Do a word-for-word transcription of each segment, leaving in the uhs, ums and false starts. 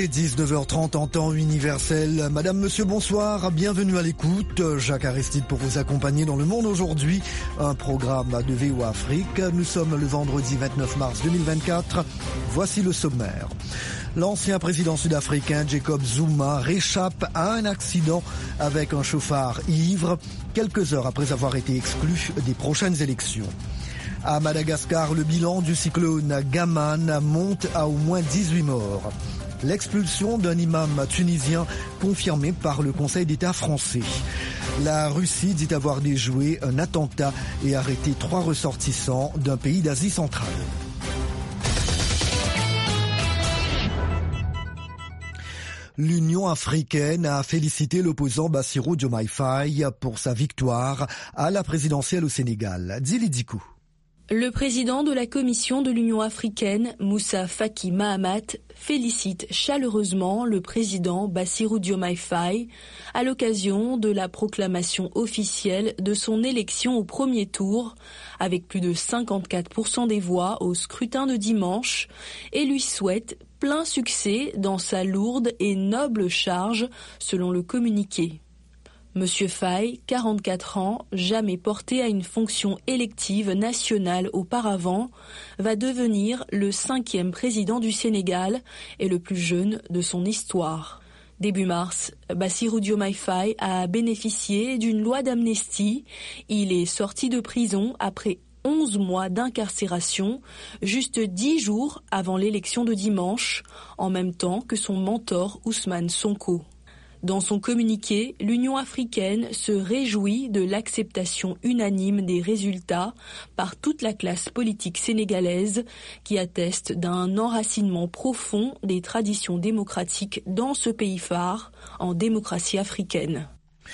est dix-neuf heures trente en temps universel. Madame, monsieur, bonsoir. Bienvenue à l'écoute. Jacques Aristide pour vous accompagner dans Le Monde aujourd'hui. Un programme de V O A Afrique. Nous sommes le vendredi vingt-neuf mars deux mille vingt-quatre. Voici le sommaire. L'ancien président sud-africain Jacob Zuma réchappe à un accident avec un chauffard ivre quelques heures après avoir été exclu des prochaines élections. À Madagascar, le bilan du cyclone Gaman monte à au moins dix-huit morts. L'expulsion d'un imam tunisien confirmée par le Conseil d'État français. La Russie dit avoir déjoué un attentat et arrêté trois ressortissants d'un pays d'Asie centrale. L'Union africaine a félicité l'opposant Bassirou Diomaye Faye pour sa victoire à la présidentielle au Sénégal. Dili Dikou. Le président de la Commission de l'Union africaine, Moussa Faki Mahamat, félicite chaleureusement le président Bassirou Diomaye Faye à l'occasion de la proclamation officielle de son élection au premier tour, avec plus de cinquante-quatre pour cent des voix au scrutin de dimanche, et lui souhaite plein succès dans sa lourde et noble charge, selon le communiqué. Monsieur Faye, quarante-quatre ans, jamais porté à une fonction élective nationale auparavant, va devenir le cinquième président du Sénégal et le plus jeune de son histoire. Début mars, Bassirou Diomaye Faye a bénéficié d'une loi d'amnistie. Il est sorti de prison après onze mois d'incarcération, juste dix jours avant l'élection de dimanche, en même temps que son mentor Ousmane Sonko. Dans son communiqué, l'Union africaine se réjouit de l'acceptation unanime des résultats par toute la classe politique sénégalaise qui atteste d'un enracinement profond des traditions démocratiques dans ce pays phare en démocratie africaine.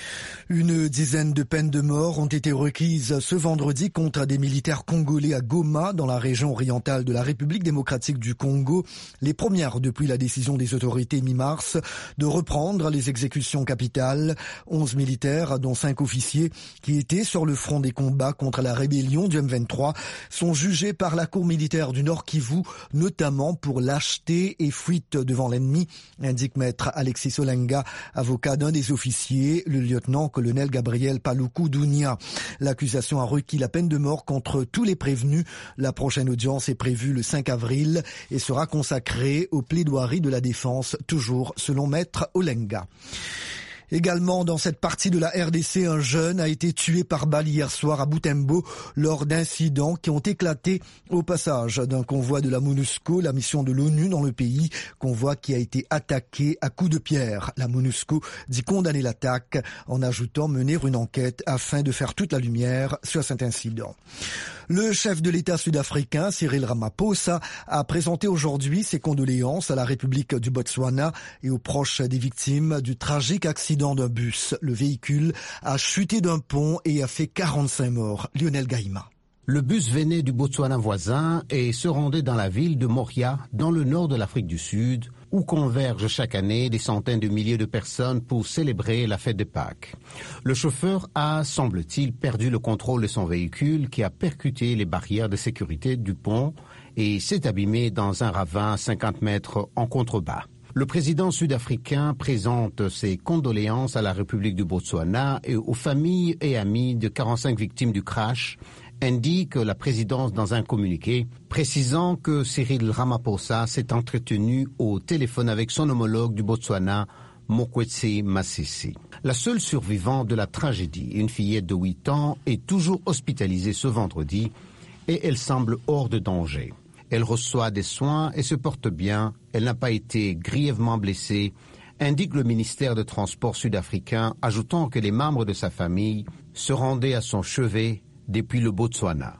Une dizaine de peines de mort ont été requises ce vendredi contre des militaires congolais à Goma, dans la région orientale de la République démocratique du Congo. Les premières depuis la décision des autorités mi-mars de reprendre les exécutions capitales. Onze militaires, dont cinq officiers, qui étaient sur le front des combats contre la rébellion du M vingt-trois, sont jugés par la Cour militaire du Nord Kivu, notamment pour lâcheté et fuite devant l'ennemi, indique maître Alexis Solenga, avocat d'un des officiers, le lieutenant colonel Gabriel Paluku Dounia. L'accusation a requis la peine de mort contre tous les prévenus. La prochaine audience est prévue le cinq avril et sera consacrée aux plaidoiries de la défense, toujours selon maître Olenga. Également dans cette partie de la R D C, un jeune a été tué par balle hier soir à Butembo lors d'incidents qui ont éclaté au passage d'un convoi de la MONUSCO, la mission de l'ONU dans le pays, convoi qui a été attaqué à coups de pierre. La MONUSCO dit condamner l'attaque en ajoutant mener une enquête afin de faire toute la lumière sur cet incident. Le chef de l'État sud-africain, Cyril Ramaphosa, a présenté aujourd'hui ses condoléances à la République du Botswana et aux proches des victimes du tragique accident d'un bus. Le véhicule a chuté d'un pont et a fait quarante-cinq morts. Lionel Gaïma. Le bus venait du Botswana voisin et se rendait dans la ville de Moria, dans le nord de l'Afrique du Sud, où convergent chaque année des centaines de milliers de personnes pour célébrer la fête de Pâques. Le chauffeur a, semble-t-il, perdu le contrôle de son véhicule qui a percuté les barrières de sécurité du pont et s'est abîmé dans un ravin à cinquante mètres en contrebas. Le président sud-africain présente ses condoléances à la République du Botswana et aux familles et amis de quarante-cinq victimes du crash, indique la présidence dans un communiqué, précisant que Cyril Ramaphosa s'est entretenu au téléphone avec son homologue du Botswana, Mokwetsi Masisi. La seule survivante de la tragédie, une fillette de huit ans, est toujours hospitalisée ce vendredi et elle semble hors de danger. Elle reçoit des soins et se porte bien. Elle n'a pas été grièvement blessée, indique le ministère des Transports sud-africain, ajoutant que les membres de sa famille se rendaient à son chevet depuis le Botswana.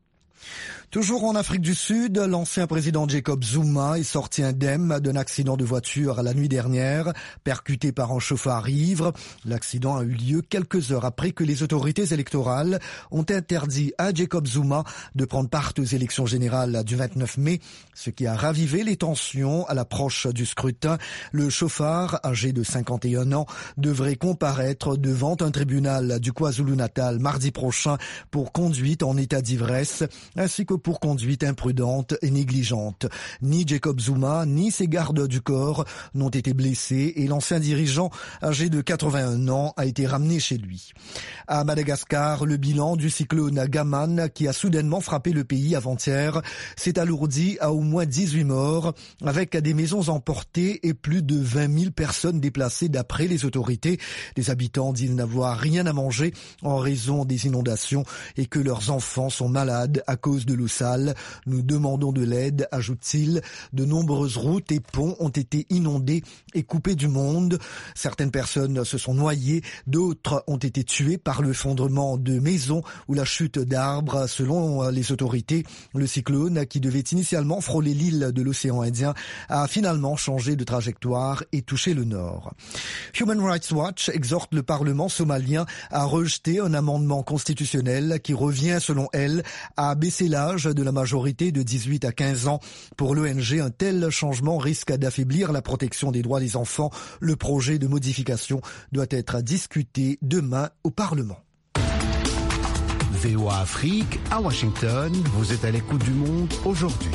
Toujours en Afrique du Sud, l'ancien président Jacob Zuma est sorti indemne d'un accident de voiture la nuit dernière, percuté par un chauffard ivre. L'accident a eu lieu quelques heures après que les autorités électorales ont interdit à Jacob Zuma de prendre part aux élections générales du vingt-neuf mai, ce qui a ravivé les tensions à l'approche du scrutin. Le chauffard, âgé de cinquante et un ans, devrait comparaître devant un tribunal du KwaZulu-Natal mardi prochain pour conduite en état d'ivresse, ainsi que pour conduite imprudente et négligente. Ni Jacob Zuma, ni ses gardes du corps n'ont été blessés et l'ancien dirigeant, âgé de quatre-vingt-un ans, a été ramené chez lui. À Madagascar, le bilan du cyclone Gaman, qui a soudainement frappé le pays avant-hier, s'est alourdi à au moins dix-huit morts, avec des maisons emportées et plus de vingt mille personnes déplacées d'après les autorités. Les habitants disent n'avoir rien à manger en raison des inondations et que leurs enfants sont malades à cause de l'eau sale. Nous demandons de l'aide, ajoute-t-il. De nombreuses routes et ponts ont été inondés et coupés du monde. Certaines personnes se sont noyées, d'autres ont été tuées par l'effondrement de maisons ou la chute d'arbres. Selon les autorités, le cyclone, qui devait initialement frôler l'île de l'océan Indien, a finalement changé de trajectoire et touché le nord. Human Rights Watch exhorte le Parlement somalien à rejeter un amendement constitutionnel qui revient, selon elle, à baisser l'âge de la majorité de dix-huit à quinze ans. Pour l'O N G, un tel changement risque d'affaiblir la protection des droits des enfants. Le projet de modification doit être discuté demain au Parlement. V O A Afrique, à Washington, vous êtes à l'écoute du monde aujourd'hui.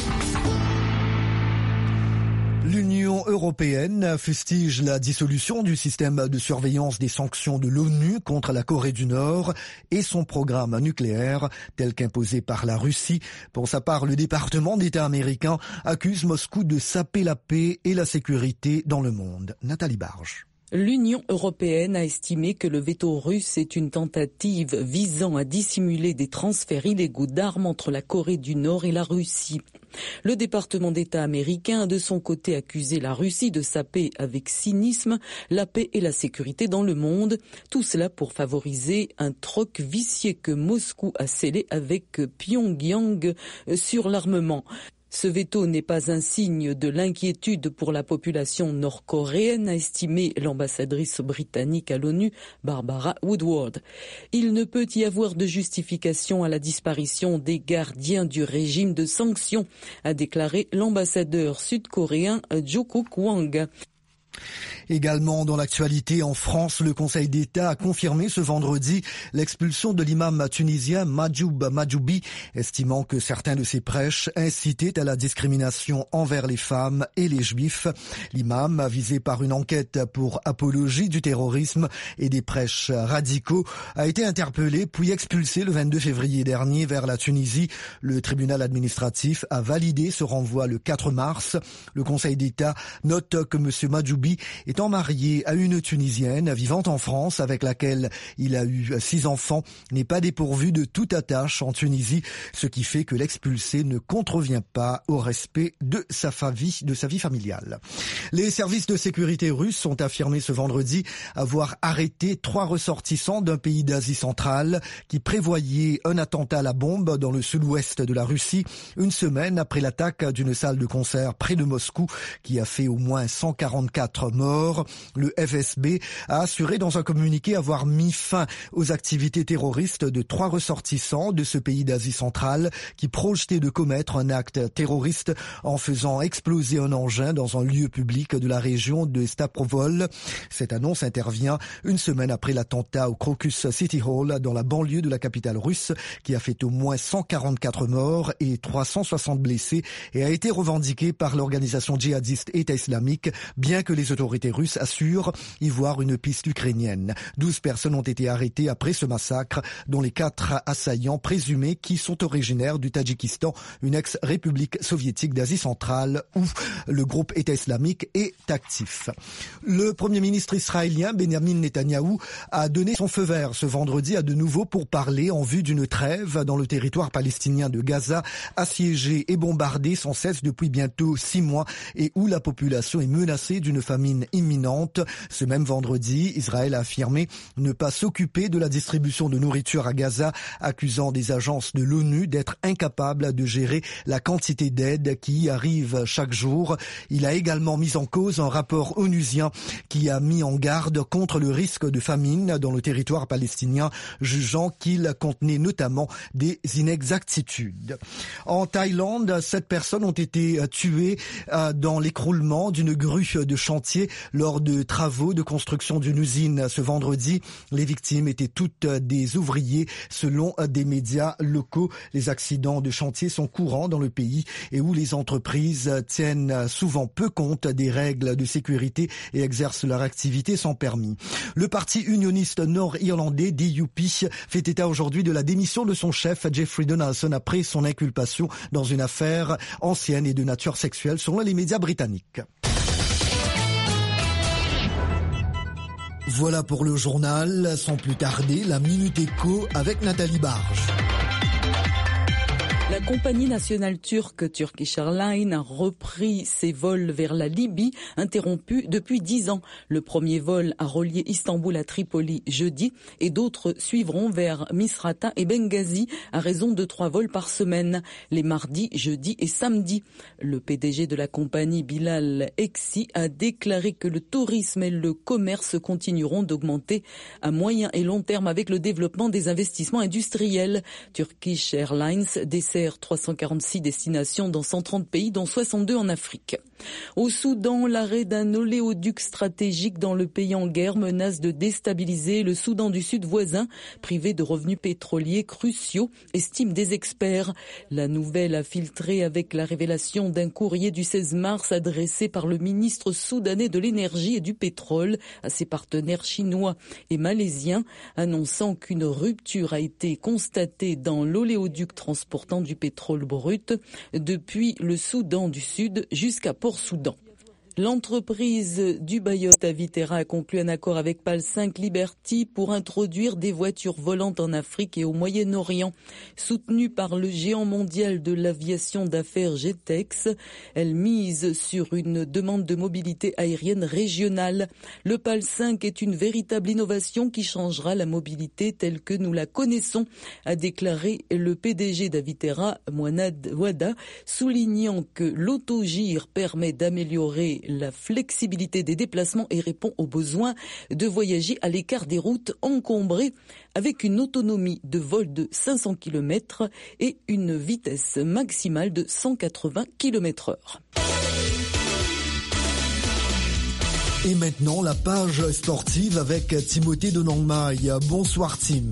L'Union européenne fustige la dissolution du système de surveillance des sanctions de l'ONU contre la Corée du Nord et son programme nucléaire tel qu'imposé par la Russie. Pour sa part, le département d'État américain accuse Moscou de saper la paix et la sécurité dans le monde. Nathalie Barge. L'Union européenne a estimé que le veto russe est une tentative visant à dissimuler des transferts illégaux d'armes entre la Corée du Nord et la Russie. Le département d'État américain a de son côté accusé la Russie de saper avec cynisme la paix et la sécurité dans le monde, tout cela pour favoriser un troc vicieux que Moscou a scellé avec Pyongyang sur l'armement. Ce veto n'est pas un signe de l'inquiétude pour la population nord-coréenne, a estimé l'ambassadrice britannique à l'ONU, Barbara Woodward. Il ne peut y avoir de justification à la disparition des gardiens du régime de sanctions, a déclaré l'ambassadeur sud-coréen Joko Kwang. Également dans l'actualité en France, le Conseil d'État a confirmé ce vendredi l'expulsion de l'imam tunisien Majoub Majoubi, estimant que certains de ses prêches incitaient à la discrimination envers les femmes et les juifs. L'imam, visé par une enquête pour apologie du terrorisme et des prêches radicaux, a été interpellé puis expulsé le vingt-deux février dernier vers la Tunisie. Le tribunal administratif a validé ce renvoi le quatre mars. Le Conseil d'État note que M. Majoubi étant marié à une Tunisienne vivant en France avec laquelle il a eu six enfants, n'est pas dépourvu de toute attache en Tunisie, ce qui fait que l'expulsé ne contrevient pas au respect de sa vie, de sa vie familiale. Les services de sécurité russes ont affirmé ce vendredi avoir arrêté trois ressortissants d'un pays d'Asie centrale qui prévoyaient un attentat à la bombe dans le sud-ouest de la Russie, une semaine après l'attaque d'une salle de concert près de Moscou qui a fait au moins cent quarante-quatre morts. Le F S B a assuré dans un communiqué avoir mis fin aux activités terroristes de trois ressortissants de ce pays d'Asie centrale qui projetaient de commettre un acte terroriste en faisant exploser un engin dans un lieu public de la région de Stavropol. Cette annonce intervient une semaine après l'attentat au Crocus City Hall dans la banlieue de la capitale russe qui a fait au moins cent quarante-quatre morts et trois cent soixante blessés et a été revendiqué par l'organisation djihadiste État islamique, bien que les autorités russes assurent y voir une piste ukrainienne. douze personnes ont été arrêtées après ce massacre, dont les quatre assaillants présumés qui sont originaires du Tadjikistan, une ex-république soviétique d'Asie centrale où le groupe État islamique est actif. Le premier ministre israélien Benjamin Netanyahou a donné son feu vert ce vendredi à de nouveau pourparlers en vue d'une trêve dans le territoire palestinien de Gaza, assiégé et bombardé sans cesse depuis bientôt six mois et où la population est menacée d'une famine imminente. Ce même vendredi, Israël a affirmé ne pas s'occuper de la distribution de nourriture à Gaza, accusant des agences de l'ONU d'être incapables de gérer la quantité d'aide qui y arrive chaque jour. Il a également mis en cause un rapport onusien qui a mis en garde contre le risque de famine dans le territoire palestinien, jugeant qu'il contenait notamment des inexactitudes. En Thaïlande, sept personnes ont été tuées dans l'écroulement d'une grue de chantier lors de travaux de construction d'une usine ce vendredi. Les victimes étaient toutes des ouvriers selon des médias locaux. Les accidents de chantier sont courants dans le pays et où les entreprises tiennent souvent peu compte des règles de sécurité et exercent leur activité sans permis. Le parti unioniste nord-irlandais D U P fait état aujourd'hui de la démission de son chef Jeffrey Donaldson après son inculpation dans une affaire ancienne et de nature sexuelle selon les médias britanniques. Voilà pour le journal. Sans plus tarder, la Minute Éco avec Nathalie Barge. La compagnie nationale turque Turkish Airlines a repris ses vols vers la Libye, interrompus depuis dix ans. Le premier vol a relié Istanbul à Tripoli jeudi et d'autres suivront vers Misrata et Benghazi à raison de trois vols par semaine, les mardis, jeudis et samedis. Le P D G de la compagnie, Bilal Eksi, a déclaré que le tourisme et le commerce continueront d'augmenter à moyen et long terme avec le développement des investissements industriels. Turkish Airlines dessert trois cent quarante-six destinations dans cent trente pays, dont soixante-deux en Afrique. Au Soudan, l'arrêt d'un oléoduc stratégique dans le pays en guerre menace de déstabiliser le Soudan du Sud voisin, privé de revenus pétroliers cruciaux, estiment des experts. La nouvelle a filtré avec la révélation d'un courrier du seize mars adressé par le ministre soudanais de l'énergie et du pétrole à ses partenaires chinois et malaisiens, annonçant qu'une rupture a été constatée dans l'oléoduc transportant du pétrole brut depuis le Soudan du Sud jusqu'à Port-Soudan. L'entreprise du Bayot Avitera a conclu un accord avec PAL cinq Liberty pour introduire des voitures volantes en Afrique et au Moyen-Orient. Soutenue par le géant mondial de l'aviation d'affaires Jetex, elle mise sur une demande de mobilité aérienne régionale. Le PAL cinq est une véritable innovation qui changera la mobilité telle que nous la connaissons, a déclaré le P D G d'Avitera, Mouanad Wada, soulignant que l'autogire permet d'améliorer la flexibilité des déplacements et répond aux besoins de voyager à l'écart des routes encombrées avec une autonomie de vol de cinq cents kilomètres et une vitesse maximale de cent quatre-vingts kilomètres heure. Et maintenant, la page sportive avec Timothée Donangmaille. Bonsoir Tim.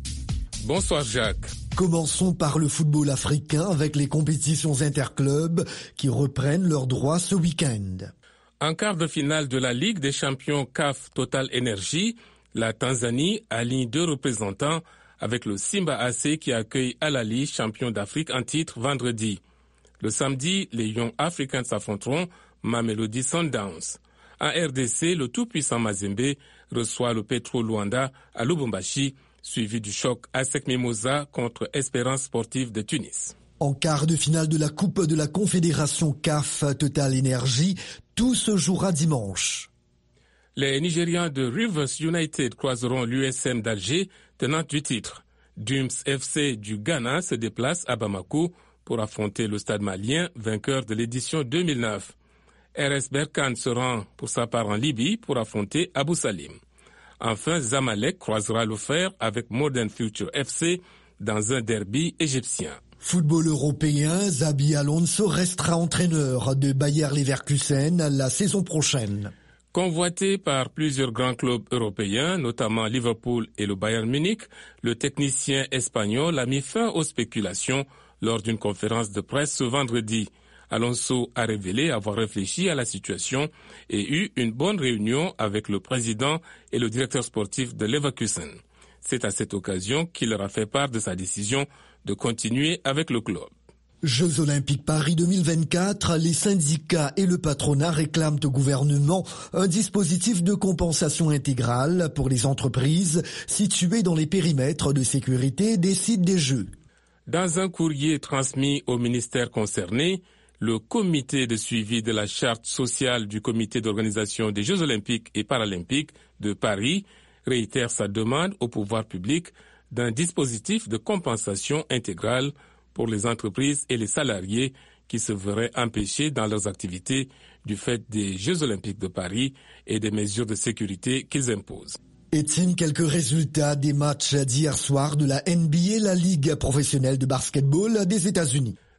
Bonsoir Jacques. Commençons par le football africain avec les compétitions interclubs qui reprennent leurs droits ce week-end. En quart de finale de la Ligue des champions C A F Total Energy, la Tanzanie aligne deux représentants avec le Simba A C qui accueille Al-Ahly, champion d'Afrique en titre vendredi. Le samedi, les Young Africans s'affronteront Mamelodi Sundowns. En R D C, le tout-puissant Mazembe reçoit le Petro Luanda à Lubumbashi, suivi du choc A S E C Mimosa contre Espérance Sportive de Tunis. En quart de finale de la Coupe de la Confédération C A F Total Energy, tout se jouera dimanche. Les Nigérians de Rivers United croiseront l'U S M d'Alger, tenant du titre. Dums F C du Ghana se déplace à Bamako pour affronter le Stade malien, vainqueur de l'édition deux mille neuf. R S Berkane se rend pour sa part en Libye pour affronter Abou Salim. Enfin, Zamalek croisera le fer avec Modern Future F C dans un derby égyptien. Football européen, Xabi Alonso restera entraîneur de Bayer Leverkusen la saison prochaine. Convoité par plusieurs grands clubs européens, notamment Liverpool et le Bayern Munich, le technicien espagnol a mis fin aux spéculations lors d'une conférence de presse ce vendredi. Alonso a révélé avoir réfléchi à la situation et eu une bonne réunion avec le président et le directeur sportif de Leverkusen. C'est à cette occasion qu'il leur a fait part de sa décision de continuer avec le club. Jeux Olympiques Paris deux mille vingt-quatre, les syndicats et le patronat réclament au gouvernement un dispositif de compensation intégrale pour les entreprises situées dans les périmètres de sécurité des sites des Jeux. Dans un courrier transmis au ministère concerné, le comité de suivi de la charte sociale du comité d'organisation des Jeux Olympiques et Paralympiques de Paris réitère sa demande au pouvoir public d'un dispositif de compensation intégrale pour les entreprises et les salariés qui se verraient empêchés dans leurs activités du fait des Jeux Olympiques de Paris et des mesures de sécurité qu'ils imposent. Et Tim, quelques résultats des matchs d'hier soir de la N B A, la Ligue professionnelle de basketball des États-Unis.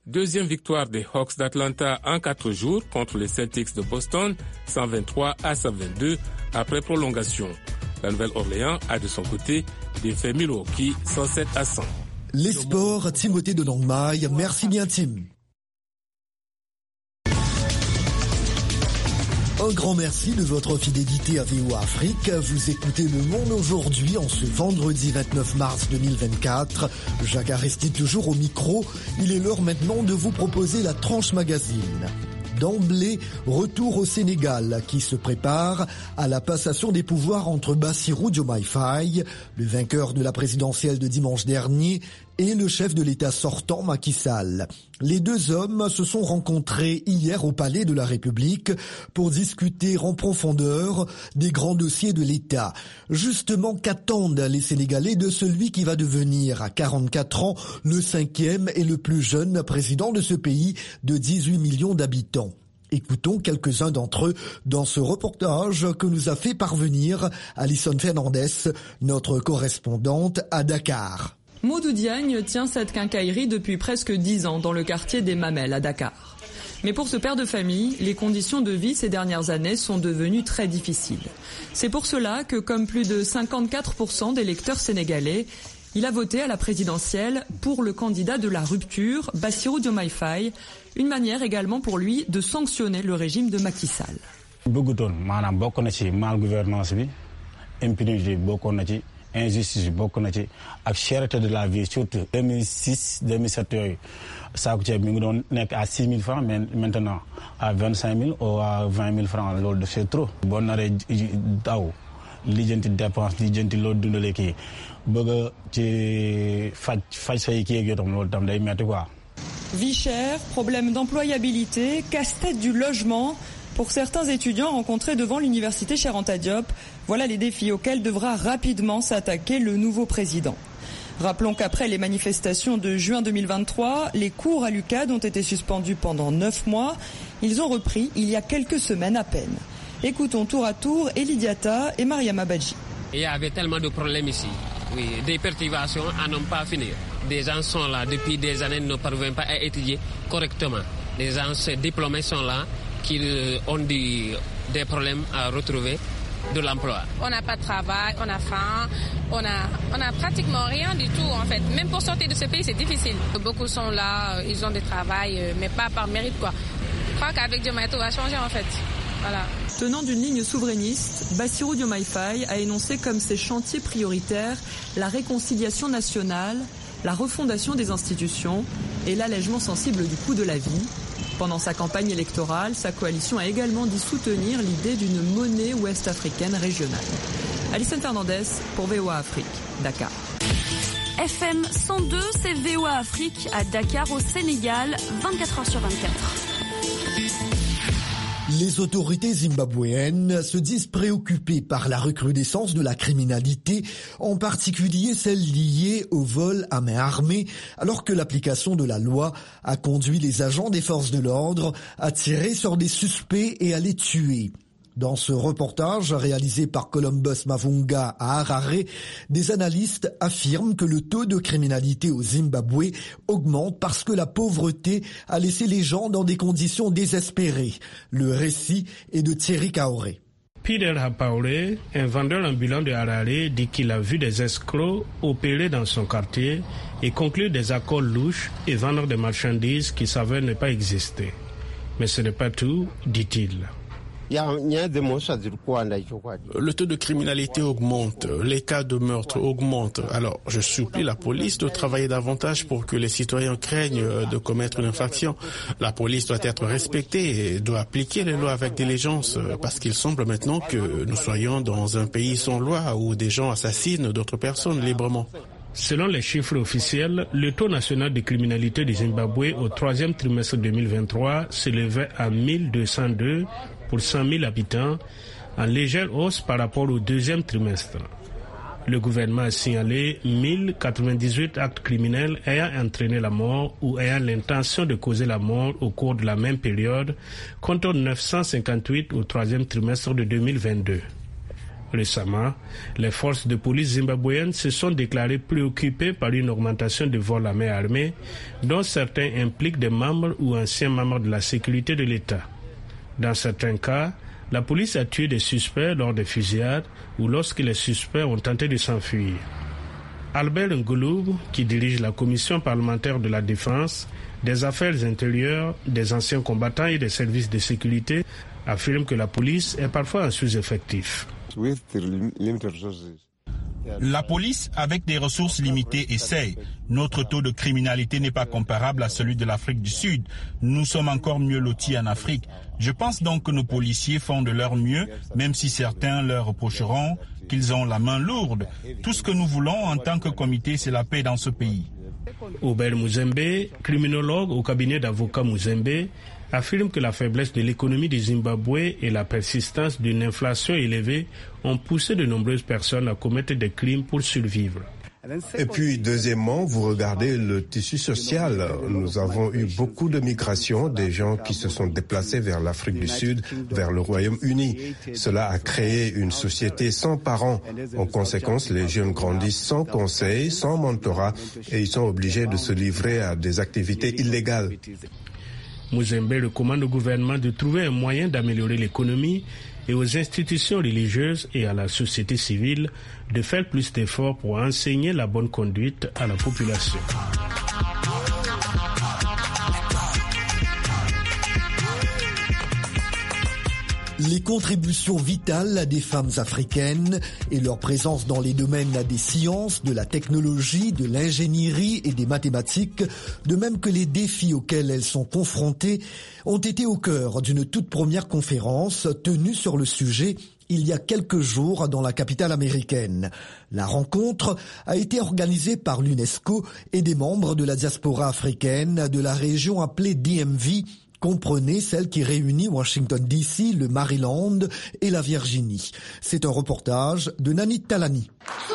Deuxième victoire des Hawks d'Atlanta en quatre jours contre les Celtics de Boston, cent vingt-trois à cent vingt-deux après prolongation. La Nouvelle-Orléans a de son côté défait Milwaukee cent sept à cent. Les sports, Timothée de Longmaille. Merci bien, Tim. Un grand merci de votre fidélité à V O A Afrique. Vous écoutez Le Monde aujourd'hui en ce vendredi vingt-neuf mars deux mille vingt-quatre. Jacques Aristide toujours au micro. Il est l'heure maintenant de vous proposer la tranche magazine. D'emblée, retour au Sénégal qui se prépare à la passation des pouvoirs entre Bassirou Diomaye Faye, le vainqueur de la présidentielle de dimanche dernier, et le chef de l'État sortant Macky Sall. Les deux hommes se sont rencontrés hier au Palais de la République pour discuter en profondeur des grands dossiers de l'État. Justement, qu'attendent les Sénégalais de celui qui va devenir à quarante-quatre ans le cinquième et le plus jeune président de ce pays de dix-huit millions d'habitants? Écoutons quelques-uns d'entre eux dans ce reportage que nous a fait parvenir Alison Fernandez, notre correspondante à Dakar. Modou Diagne tient cette quincaillerie depuis presque dix ans dans le quartier des Mamelles à Dakar. Mais pour ce père de famille, les conditions de vie ces dernières années sont devenues très difficiles. C'est pour cela que, comme plus de cinquante-quatre pour cent des électeurs sénégalais, il a voté à la présidentielle pour le candidat de la rupture, Bassirou Diomaye Faye, une manière également pour lui de sanctionner le régime de Macky Sall. Injustice bokk na ci ak cherté de la vie surtout deux mille six deux mille sept yooyu saako ceeb mi ngi doon nekk à six mille francs mais maintenant à vingt-cinq mille ou à vingt mille francs loolu c'est trop. boo naree daw lijjanti dépense lijjanti loo dundalee kii bëgg a ci faj faj say kii ak yow tam loolu tam day metti quoi. Vie chère, problème d'employabilité, casse-tête du logement. Pour certains étudiants rencontrés devant l'université Cheikh Anta Diop, voilà les défis auxquels devra rapidement s'attaquer le nouveau président. Rappelons qu'après les manifestations de juin deux mille vingt-trois, les cours à l'U C A D ont été suspendus pendant neuf mois. Ils ont repris il y a quelques semaines à peine. Écoutons tour à tour Eli Diatta et Mariama Badji. Il y avait tellement de problèmes ici. Oui, des perturbations à n'en pas finir. Des gens sont là depuis des années, ne parviennent pas à étudier correctement. Les gens diplômés sont là, qui ont des, des problèmes à retrouver de l'emploi. On n'a pas de travail, on a faim, on a, on a pratiquement rien du tout en fait. Même pour sortir de ce pays, c'est difficile. Beaucoup sont là, ils ont du travail, mais pas par mérite quoi. Je crois qu'avec Diomaye, tout va changer en fait. Voilà. Tenant d'une ligne souverainiste, Bassirou Diomaye Faye a énoncé comme ses chantiers prioritaires la réconciliation nationale, la refondation des institutions et l'allègement sensible du coût de la vie. Pendant sa campagne électorale, sa coalition a également dit soutenir l'idée d'une monnaie ouest-africaine régionale. Alison Fernandez pour V O A Afrique, Dakar. F M cent deux, c'est V O A Afrique à Dakar au Sénégal, vingt-quatre heures sur vingt-quatre. Les autorités zimbabwéennes se disent préoccupées par la recrudescence de la criminalité, en particulier celle liée au vol à main armée, alors que l'application de la loi a conduit les agents des forces de l'ordre à tirer sur des suspects et à les tuer. Dans ce reportage réalisé par Columbus Mavunga à Harare, des analystes affirment que le taux de criminalité au Zimbabwe augmente parce que la pauvreté a laissé les gens dans des conditions désespérées. Le récit est de Thierry Kaoré. Peter Hapaore, un vendeur ambulant de Harare, dit qu'il a vu des escrocs opérer dans son quartier et conclure des accords louches et vendre des marchandises qui s'avèrent ne pas exister. Mais ce n'est pas tout, dit-il. Le taux de criminalité augmente, les cas de meurtre augmentent. Alors, je supplie la police de travailler davantage pour que les citoyens craignent de commettre une infraction. La police doit être respectée et doit appliquer les lois avec diligence parce qu'il semble maintenant que nous soyons dans un pays sans loi où des gens assassinent d'autres personnes librement. Selon les chiffres officiels, le taux national de criminalité du Zimbabwe au troisième trimestre deux mille vingt-trois s'élevait à mille deux cent deux pour cent mille habitants, en légère hausse par rapport au deuxième trimestre. Le gouvernement a signalé mille quatre-vingt-dix-huit actes criminels ayant entraîné la mort ou ayant l'intention de causer la mort au cours de la même période, contre neuf cent cinquante-huit au troisième trimestre de deux mille vingt-deux. Récemment, les forces de police zimbabwéennes se sont déclarées préoccupées par une augmentation de vols à main armée, dont certains impliquent des membres ou anciens membres de la sécurité de l'État. Dans certains cas, la police a tué des suspects lors des fusillades ou lorsque les suspects ont tenté de s'enfuir. Albert Ngouloub, qui dirige la commission parlementaire de la défense, des affaires intérieures, des anciens combattants et des services de sécurité, affirme que la police est parfois en sous-effectif. La police, avec des ressources limitées, essaye. Notre taux de criminalité n'est pas comparable à celui de l'Afrique du Sud. Nous sommes encore mieux lotis en Afrique. Je pense donc que nos policiers font de leur mieux, même si certains leur reprocheront qu'ils ont la main lourde. Tout ce que nous voulons en tant que comité, c'est la paix dans ce pays. Aubert Muzembe, criminologue au cabinet d'avocats Muzembe, affirme que la faiblesse de l'économie du Zimbabwe et la persistance d'une inflation élevée ont poussé de nombreuses personnes à commettre des crimes pour survivre. Et puis, deuxièmement, vous regardez le tissu social. Nous avons eu beaucoup de migration, des gens qui se sont déplacés vers l'Afrique du Sud, vers le Royaume-Uni. Cela a créé une société sans parents. En conséquence, les jeunes grandissent sans conseil, sans mentorat, et ils sont obligés de se livrer à des activités illégales. Muzembe recommande au gouvernement de trouver un moyen d'améliorer l'économie et aux institutions religieuses et à la société civile de faire plus d'efforts pour enseigner la bonne conduite à la population. Les contributions vitales des femmes africaines et leur présence dans les domaines des sciences, de la technologie, de l'ingénierie et des mathématiques, de même que les défis auxquels elles sont confrontées, ont été au cœur d'une toute première conférence tenue sur le sujet il y a quelques jours dans la capitale américaine. La rencontre a été organisée par l'UNESCO et des membres de la diaspora africaine de la région appelée D M V, comprenez celle qui réunit Washington D C, le Maryland et la Virginie. C'est un reportage de Nanit Talani.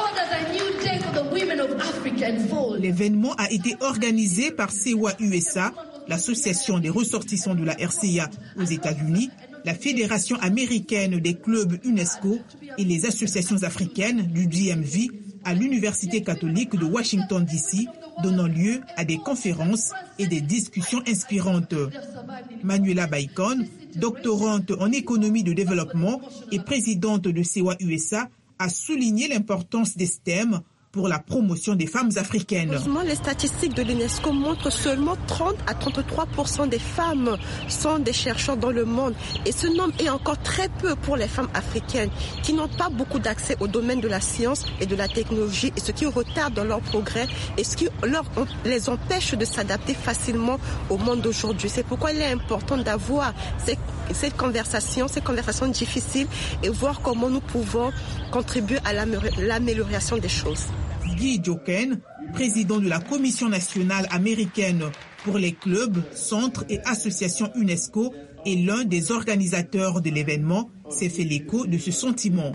L'événement a été organisé par C E W A U S A, l'association des ressortissants de la R C A aux États-Unis, la Fédération américaine des clubs UNESCO et les associations africaines du D M V à l'Université catholique de Washington D C, donnant lieu à des conférences et des discussions inspirantes. Manuela Baikon, doctorante en économie de développement et présidente de C E W A U S A, a souligné l'importance des S T E M pour la promotion des femmes africaines. Heureusement, les statistiques de l'UNESCO montrent que seulement trente à trente-trois pour cent des femmes sont des chercheurs dans le monde. Et ce nombre est encore très peu pour les femmes africaines qui n'ont pas beaucoup d'accès au domaine de la science et de la technologie, et ce qui retarde dans leur progrès et ce qui leur, les empêche de s'adapter facilement au monde d'aujourd'hui. C'est pourquoi il est important d'avoir ces, ces conversations, ces conversations difficiles et voir comment nous pouvons contribuer à l'amélioration des choses. Guy Joken, président de la Commission nationale américaine pour les clubs, centres et associations UNESCO, est l'un des organisateurs de l'événement, s'est fait l'écho de ce sentiment.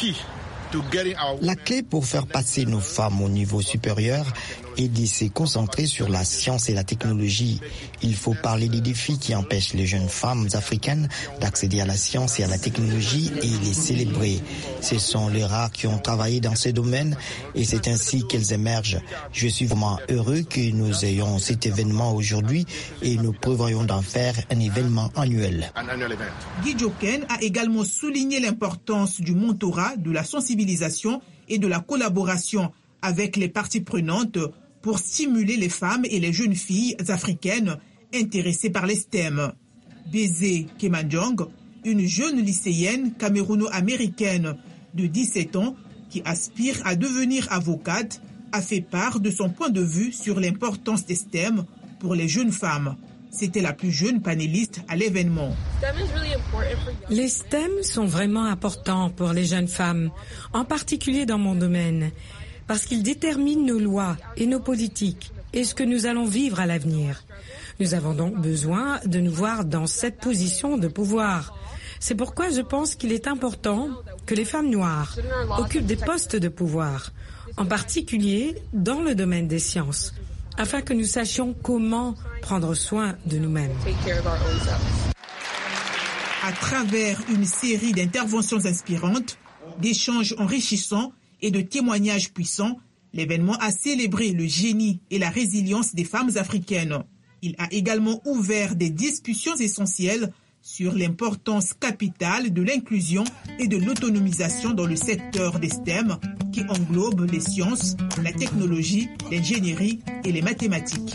La clé pour faire passer nos femmes au niveau supérieur est de se concentrer sur la science et la technologie. Il faut parler des défis qui empêchent les jeunes femmes africaines d'accéder à la science et à la technologie et les célébrer. Ce sont les rares qui ont travaillé dans ces domaines et c'est ainsi qu'elles émergent. Je suis vraiment heureux que nous ayons cet événement aujourd'hui et nous prévoyons d'en faire un événement annuel. Guy Joken a également souligné l'importance du mentorat, de la sensibilisation et de la collaboration avec les parties prenantes pour stimuler les femmes et les jeunes filles africaines intéressées par les S T E M. Bézé Kemanjong, une jeune lycéenne camérouno-américaine de dix-sept ans qui aspire à devenir avocate, a fait part de son point de vue sur l'importance des S T E M pour les jeunes femmes. C'était la plus jeune panéliste à l'événement. Les S T E M sont vraiment importants pour les jeunes femmes, en particulier dans mon domaine, parce qu'ils déterminent nos lois et nos politiques et ce que nous allons vivre à l'avenir. Nous avons donc besoin de nous voir dans cette position de pouvoir. C'est pourquoi je pense qu'il est important que les femmes noires occupent des postes de pouvoir, en particulier dans le domaine des sciences, afin que nous sachions comment prendre soin de nous-mêmes. À travers une série d'interventions inspirantes, d'échanges enrichissants et de témoignages puissants, l'événement a célébré le génie et la résilience des femmes africaines. Il a également ouvert des discussions essentielles sur l'importance capitale de l'inclusion et de l'autonomisation dans le secteur des S T E M, qui englobe les sciences, la technologie, l'ingénierie et les mathématiques.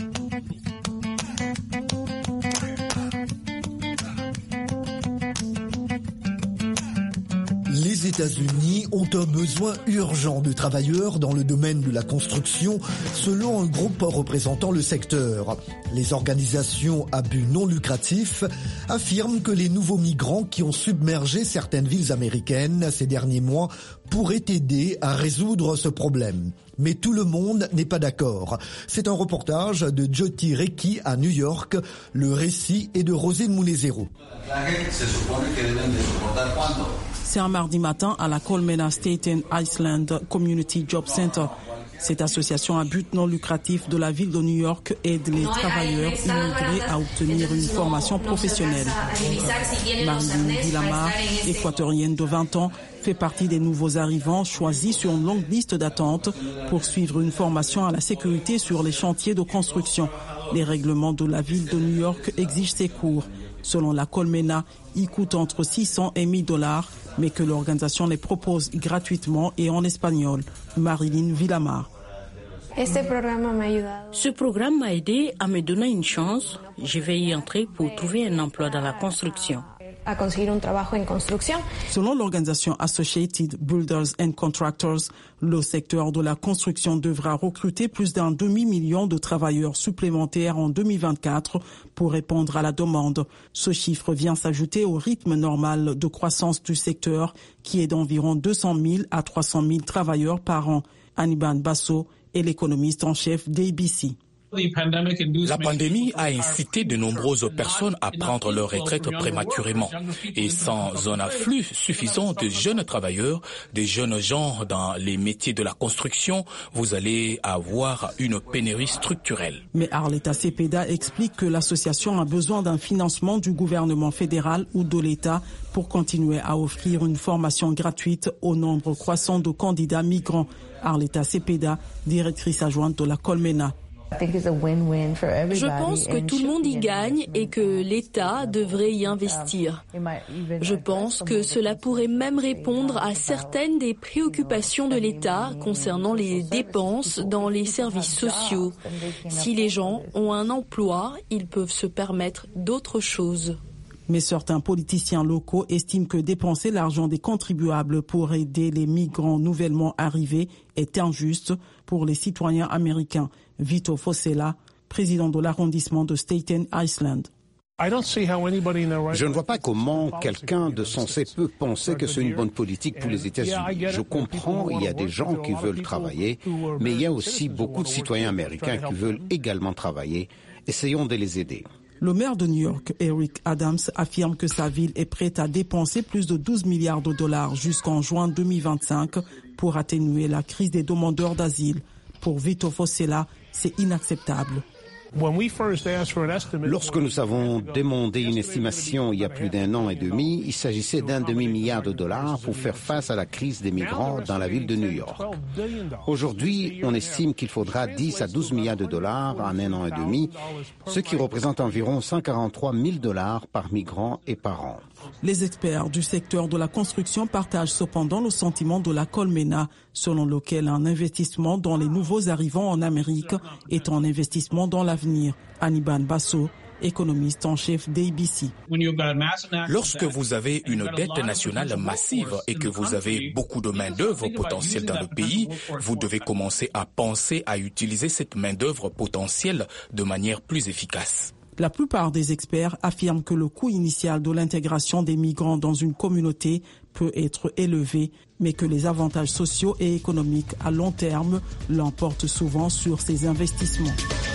Les États-Unis ont un besoin urgent de travailleurs dans le domaine de la construction, selon un groupe représentant le secteur. Les organisations à but non lucratif affirment que les nouveaux migrants qui ont submergé certaines villes américaines ces derniers mois pourraient aider à résoudre ce problème. Mais tout le monde n'est pas d'accord. C'est un reportage de Jyoti Rekhi à New York. Le récit est de Rosine Moulezero. C'est un mardi matin à la Colmena Staten Island Community Job Center. Cette association à but non lucratif de la ville de New York aide les travailleurs immigrés à obtenir une formation professionnelle. Marilyn Villamar, équatorienne de vingt ans, fait partie des nouveaux arrivants choisis sur une longue liste d'attente pour suivre une formation à la sécurité sur les chantiers de construction. Les règlements de la ville de New York exigent ces cours. Selon la Colmena, ils coûtent entre six cents et mille dollars, mais que l'organisation les propose gratuitement et en espagnol. Marilyn Villamar. Ce programme m'a aidé à me donner une chance. Je vais y entrer pour trouver un emploi dans la construction. Selon l'organisation Associated Builders and Contractors, le secteur de la construction devra recruter plus d'un demi-million de travailleurs supplémentaires en deux mille vingt-quatre pour répondre à la demande. Ce chiffre vient s'ajouter au rythme normal de croissance du secteur qui est d'environ deux cent mille à trois cent mille travailleurs par an. Aniban Basso est l'économiste en chef d'A B C. La pandémie a incité de nombreuses personnes à prendre leur retraite prématurément. Et sans un afflux suffisant de jeunes travailleurs, des jeunes gens dans les métiers de la construction, vous allez avoir une pénurie structurelle. Mais Arleta Cepeda explique que l'association a besoin d'un financement du gouvernement fédéral ou de l'État pour continuer à offrir une formation gratuite au nombre croissant de candidats migrants. Arleta Cepeda, directrice adjointe de la Colmena. Je pense que tout le monde y gagne et que l'État devrait y investir. Je pense que cela pourrait même répondre à certaines des préoccupations de l'État concernant les dépenses dans les services sociaux. Si les gens ont un emploi, ils peuvent se permettre d'autres choses. Mais certains politiciens locaux estiment que dépenser l'argent des contribuables pour aider les migrants nouvellement arrivés est injuste pour les citoyens américains. Vito Fossella, président de l'arrondissement de Staten Island. Je ne vois pas comment quelqu'un de sensé peut penser que c'est une bonne politique pour les États-Unis. Je comprends, il y a des gens qui veulent travailler, mais il y a aussi beaucoup de citoyens américains qui veulent également travailler. Essayons de les aider. Le maire de New York, Eric Adams, affirme que sa ville est prête à dépenser plus de douze milliards de dollars jusqu'en juin deux mille vingt-cinq pour atténuer la crise des demandeurs d'asile. Pour Vito Fossella, c'est inacceptable. Lorsque nous avons demandé une estimation il y a plus d'un an et demi, il s'agissait d'un demi-milliard de dollars pour faire face à la crise des migrants dans la ville de New York. Aujourd'hui, on estime qu'il faudra dix à douze milliards de dollars en un an et demi, ce qui représente environ cent quarante-trois mille dollars par migrant et par an. Les experts du secteur de la construction partagent cependant le sentiment de la Colmena, selon lequel un investissement dans les nouveaux arrivants en Amérique est un investissement dans l'avenir. Aniban Basso, économiste en chef d'A B C. Lorsque vous avez une dette nationale massive et que vous avez beaucoup de main-d'œuvre potentielle dans le pays, vous devez commencer à penser à utiliser cette main-d'œuvre potentielle de manière plus efficace. La plupart des experts affirment que le coût initial de l'intégration des migrants dans une communauté peut être élevé, mais que les avantages sociaux et économiques à long terme l'emportent souvent sur ces investissements.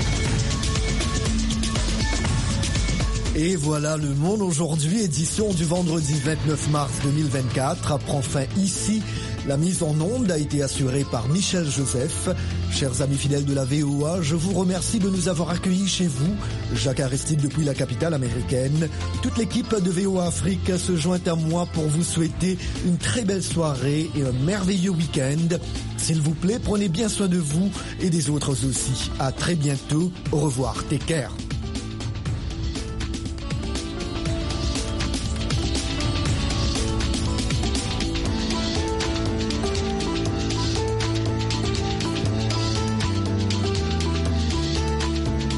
Et voilà, Le Monde aujourd'hui, édition du vendredi vingt-neuf mars deux mille vingt-quatre, prend fin ici. La mise en onde a été assurée par Michel Joseph. Chers amis fidèles de la V O A, je vous remercie de nous avoir accueillis chez vous. Jacques Aristide depuis la capitale américaine. Toute l'équipe de V O A Afrique se joint à moi pour vous souhaiter une très belle soirée et un merveilleux week-end. S'il vous plaît, prenez bien soin de vous et des autres aussi. À très bientôt. Au revoir. Take care.